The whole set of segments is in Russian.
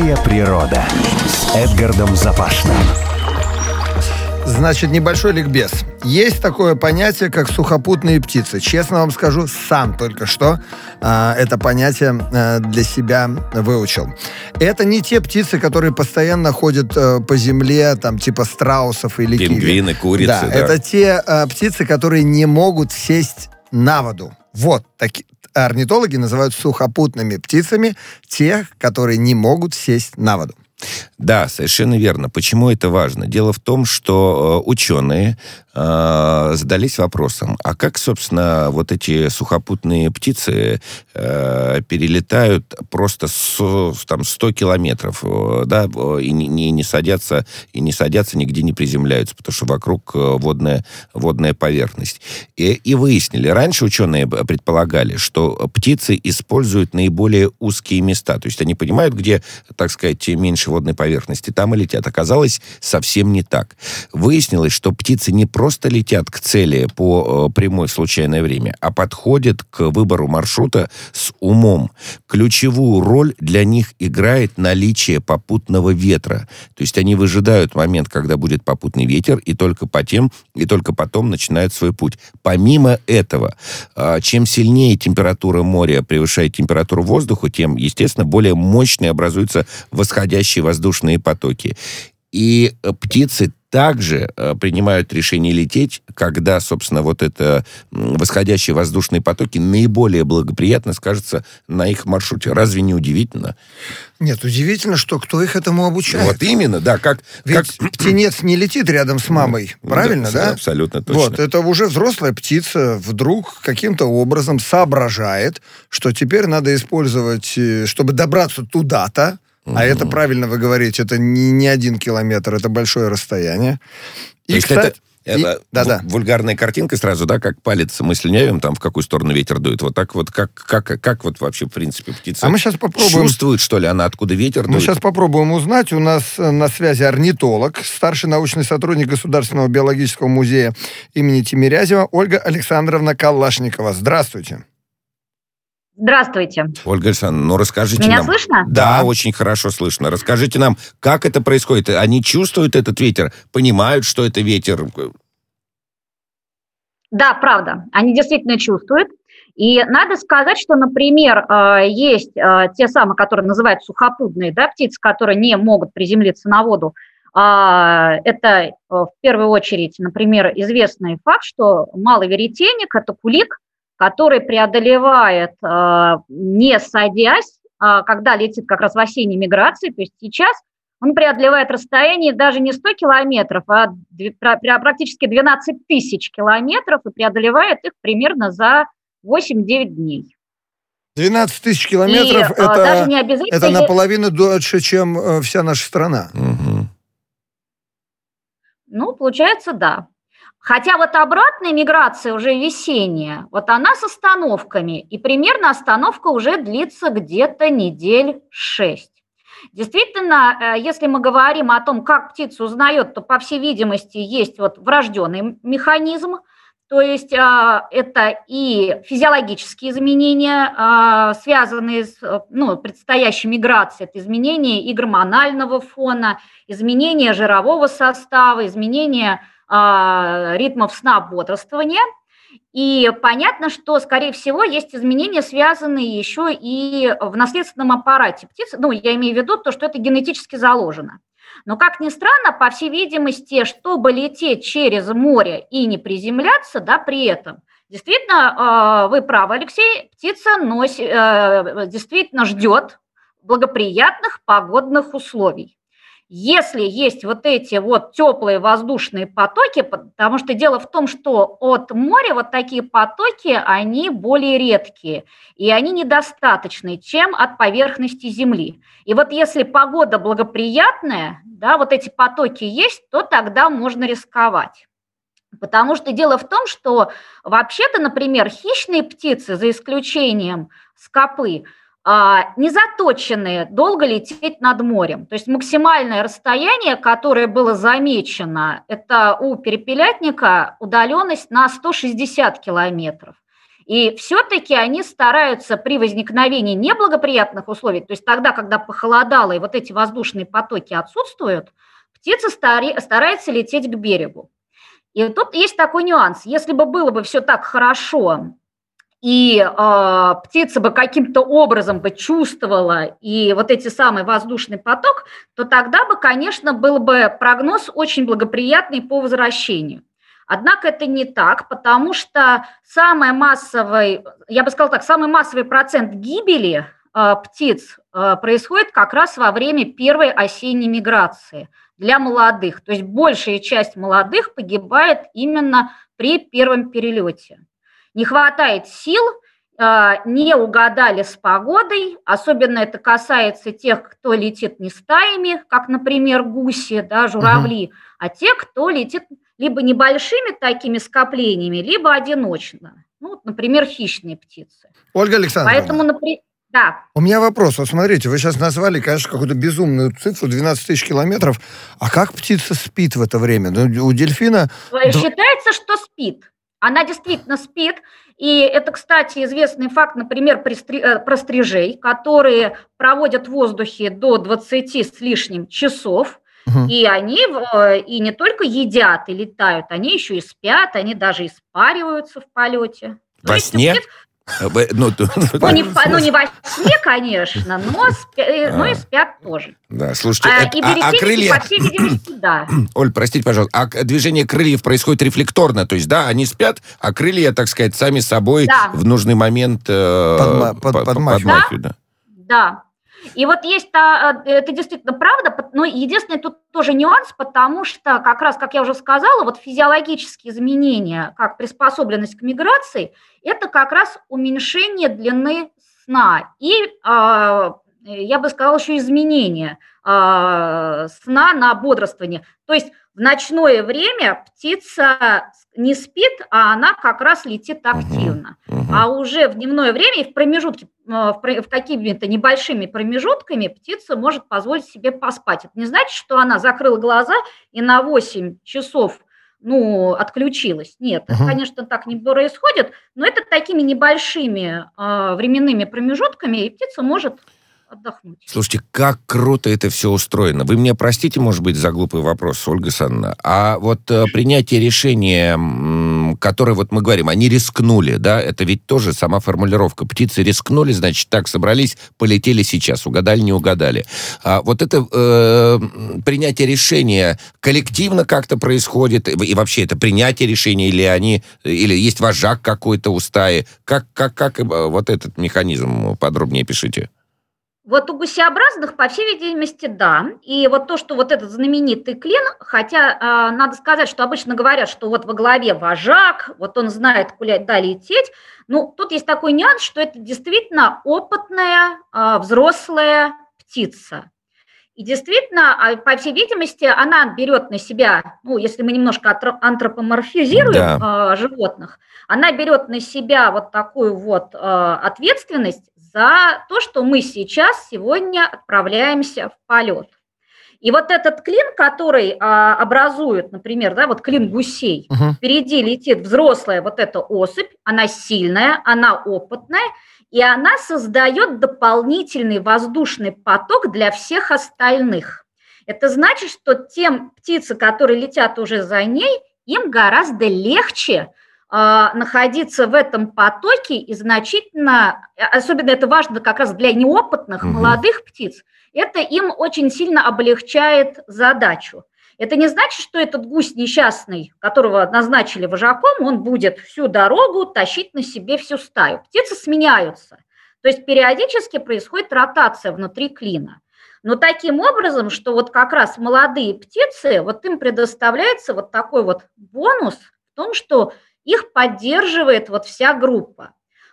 Дикая природа с Эдгардом Запашным. Значит, небольшой ликбез. Есть такое понятие, как сухопутные птицы. Честно вам скажу, сам только что это понятие для себя выучил. Это не те птицы, которые постоянно ходят по земле, там, типа страусов или киви. Пингвины, курицы, да. Это те птицы, которые не могут сесть на воду. Вот, такие орнитологи называют сухопутными птицами тех, которые не могут сесть на воду. Да, совершенно верно. Почему это важно? Дело в том, что ученые задались вопросом, а как, собственно, вот эти сухопутные птицы перелетают просто 100 километров, да, и не садятся, нигде не приземляются, потому что вокруг водная поверхность. И выяснили, раньше ученые предполагали, что птицы используют наиболее узкие места, то есть они понимают, где, так сказать, меньше водной поверхности, там и летят. Оказалось, совсем не так. Выяснилось, что птицы не просто летят к цели по прямой в случайное время, а подходят к выбору маршрута с умом. Ключевую роль для них играет наличие попутного ветра. То есть они выжидают момент, когда будет попутный ветер, и только потом начинают свой путь. Помимо этого, чем сильнее температура моря превышает температуру воздуха, тем, естественно, более мощные образуются восходящие воздушные потоки. И птицы также принимают решение лететь, когда, собственно, вот это восходящие воздушные потоки наиболее благоприятно скажется на их маршруте. Разве не удивительно? Нет, удивительно, что кто их этому обучает. Вот именно, да. Ведь птенец не летит рядом с мамой, правильно, да? Абсолютно точно. Вот, это уже взрослая птица вдруг каким-то образом соображает, что теперь надо использовать, чтобы добраться туда-то, а это, правильно вы говорите, это не 1 километр, это большое расстояние. И, кстати, это вульгарная картинка сразу, да, как палец мы слюнявим, там, в какую сторону ветер дует. Вот так вот, как вот вообще, в принципе, птица мы сейчас попробуем... чувствует, что ли, она, откуда ветер дует? Мы сейчас попробуем узнать. У нас на связи орнитолог, старший научный сотрудник Государственного биологического музея имени Тимирязева Ольга Александровна Калашникова. Здравствуйте. Здравствуйте. Ольга Александровна, расскажите Меня нам... слышно? Да, очень хорошо слышно. Расскажите нам, как это происходит? Они чувствуют этот ветер, понимают, что это ветер? Да, правда. Они действительно чувствуют. И надо сказать, что, например, есть те самые, которые называют сухопутные, да, птицы, которые не могут приземлиться на воду. Это в первую очередь, например, известный факт, что малый веретенник – это кулик, который преодолевает, не садясь, когда летит как раз в осенней миграции, то есть сейчас он преодолевает расстояние даже не 100 километров, а практически 12 тысяч километров и преодолевает их примерно за 8-9 дней. 12 тысяч километров это наполовину дольше, чем вся наша страна. Угу. Ну, получается, да. Хотя вот обратная миграция уже весенняя, вот она с остановками, и примерно остановка уже длится где-то недель 6. Действительно, если мы говорим о том, как птица узнает, то, по всей видимости, есть вот врожденный механизм, то есть это и физиологические изменения, связанные с предстоящей миграцией, это изменения и гормонального фона, изменения жирового состава, изменения ритмов сна, бодрствования. И понятно, что, скорее всего, есть изменения, связанные еще и в наследственном аппарате птиц. Я имею в виду то, что это генетически заложено. Но, как ни странно, по всей видимости, чтобы лететь через море и не приземляться, да, при этом, действительно, вы правы, Алексей, птица действительно ждет благоприятных погодных условий. Если есть вот эти вот теплые воздушные потоки, потому что дело в том, что от моря вот такие потоки, они более редкие, и они недостаточны, чем от поверхности Земли. И вот если погода благоприятная, да, вот эти потоки есть, то тогда можно рисковать. Потому что дело в том, что вообще-то, например, хищные птицы, за исключением скопы, не заточены долго лететь над морем. То есть максимальное расстояние, которое было замечено, это у перепелятника удаленность на 160 километров. И все-таки они стараются при возникновении неблагоприятных условий, то есть тогда, когда похолодало и вот эти воздушные потоки отсутствуют, птица старается лететь к берегу. И тут есть такой нюанс. Если бы было бы все так хорошо, и птица бы каким-то образом бы чувствовала и вот эти самый воздушный поток, то тогда бы, конечно, был бы прогноз очень благоприятный по возвращению. Однако это не так, потому что самый массовый процент гибели птиц происходит как раз во время первой осенней миграции для молодых. То есть большая часть молодых погибает именно при первом перелете. Не хватает сил, не угадали с погодой, особенно это касается тех, кто летит не стаями, как, например, гуси, да, журавли, а те, кто летит либо небольшими такими скоплениями, либо одиночно. Ну, например, хищные птицы. Ольга Александровна. Поэтому, да. У меня вопрос. Вот смотрите, вы сейчас назвали, конечно, какую-то безумную цифру, 12 тысяч километров. А как птица спит в это время? Ну, у дельфина... Считается, что спит. Она действительно спит. И это, кстати, известный факт, например, про стрижей, которые проводят в воздухе до 20 с лишним часов. И они и не только едят и летают, они еще и спят, они даже испариваются в полете. Во сне? Не во сне, конечно, но и спят тоже. Да, слушайте, и берегитесь, по всей видимости, да. Оль, простите, пожалуйста, а движение крыльев происходит рефлекторно, то есть, да, они спят, а крылья, так сказать, сами собой в нужный момент подмахивают. Да. И вот есть, это действительно правда, но единственный тут тоже нюанс, потому что как раз, как я уже сказала, вот физиологические изменения, как приспособленность к миграции, это как раз уменьшение длины сна и, я бы сказала, еще изменение сна на бодрствование. То есть в ночное время птица не спит, а она как раз летит активно. А уже в дневное время и в промежутке, в какими-то небольшими промежутками птица может позволить себе поспать. Это не значит, что она закрыла глаза и на 8 часов отключилась. Нет, это, конечно, так не происходит, но это такими небольшими временными промежутками, и птица может отдохнуть. Слушайте, как круто это все устроено. Вы меня простите, может быть, за глупый вопрос, Ольга Александровна, а вот принятие решения, которое вот мы говорим, они рискнули, да, это ведь тоже сама формулировка. Птицы рискнули, значит, так, собрались, полетели сейчас, угадали, не угадали. А вот это принятие решения коллективно как-то происходит, и вообще это принятие решения, или есть вожак какой-то у стаи? Как вот этот механизм подробнее пишите? Вот у гусеобразных, по всей видимости, да. И вот то, что вот этот знаменитый клин, хотя надо сказать, что обычно говорят, что вот во главе вожак, вот он знает, куда лететь. Ну, тут есть такой нюанс, что это действительно опытная, взрослая птица. И действительно, по всей видимости, она берет на себя, если мы немножко антропоморфизируем животных, она берет на себя вот такую вот ответственность за то, что мы сегодня отправляемся в полет. И вот этот клин, который образует, например, вот клин гусей, впереди летит взрослая вот эта особь, она сильная, она опытная, и она создает дополнительный воздушный поток для всех остальных. Это значит, что тем птицам, которые летят уже за ней, им гораздо легче находиться в этом потоке и значительно, особенно это важно как раз для неопытных молодых птиц, это им очень сильно облегчает задачу. Это не значит, что этот гусь несчастный, которого назначили вожаком, он будет всю дорогу тащить на себе всю стаю. Птицы сменяются, то есть периодически происходит ротация внутри клина. Но таким образом, что вот как раз молодые птицы, вот им предоставляется вот такой вот бонус в том, что их поддерживает вот вся группа.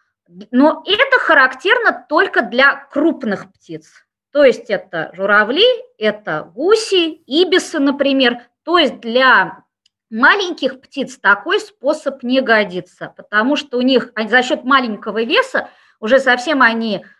Но это характерно только для крупных птиц. То есть это журавли, это гуси, ибисы, например. То есть для маленьких птиц такой способ не годится, потому что у них за счет маленького веса уже совсем они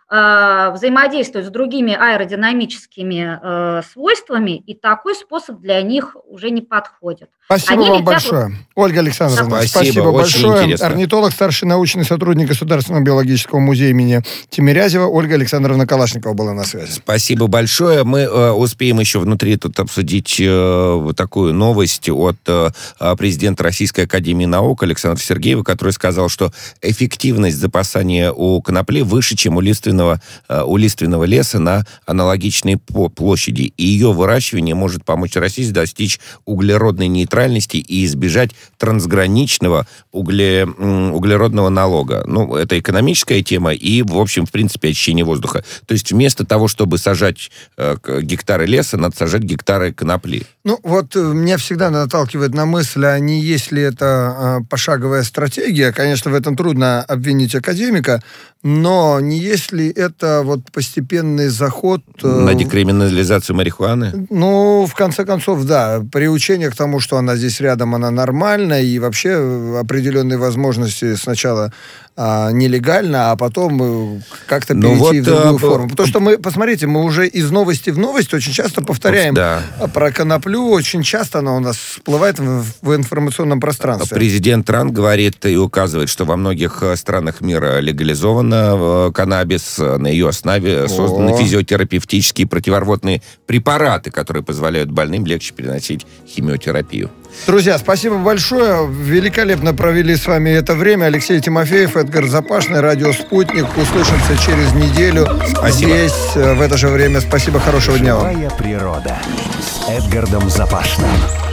взаимодействуют с другими аэродинамическими свойствами, и такой способ для них уже не подходит. Спасибо вам большое. Ольга Александровна, спасибо большое. Интересно. Орнитолог, старший научный сотрудник Государственного биологического музея имени Тимирязева Ольга Александровна Калашникова была на связи. Спасибо большое. Мы успеем еще внутри тут обсудить такую новость от президента Российской академии наук Александра Сергеева, который сказал, что эффективность запасания у конопли выше, чем у лиственного леса на аналогичной площади. И ее выращивание может помочь России достичь углеродной нейтральности и избежать трансграничного углеродного налога. Ну, это экономическая тема и, в общем, в принципе, очищение воздуха. То есть вместо того, чтобы сажать гектары леса, надо сажать гектары конопли. Ну, вот меня всегда наталкивает на мысль, а не есть ли это пошаговая стратегия. Конечно, в этом трудно обвинить академика, но не есть ли это вот постепенный заход... На декриминализацию марихуаны? Ну, в конце концов, да. Приучение к тому, что она здесь рядом, она нормальная, и вообще определенные возможности сначала нелегально, а потом как-то перейти в другую форму. Потому что посмотрите, мы уже из новости в новость очень часто повторяем про коноплю, очень часто она у нас всплывает в информационном пространстве. Президент Трамп говорит и указывает, что во многих странах мира легализовано каннабис, на ее основе созданы физиотерапевтические противорвотные препараты, которые позволяют больным легче переносить химиотерапию. Друзья, спасибо большое. Великолепно провели с вами это время. Алексей Тимофеев, Эдгар Запашный, радио «Спутник». Услышимся через неделю. Спасибо. Здесь, в это же время. Спасибо, хорошего дня вам. Живая природа с Эдгардом Запашным.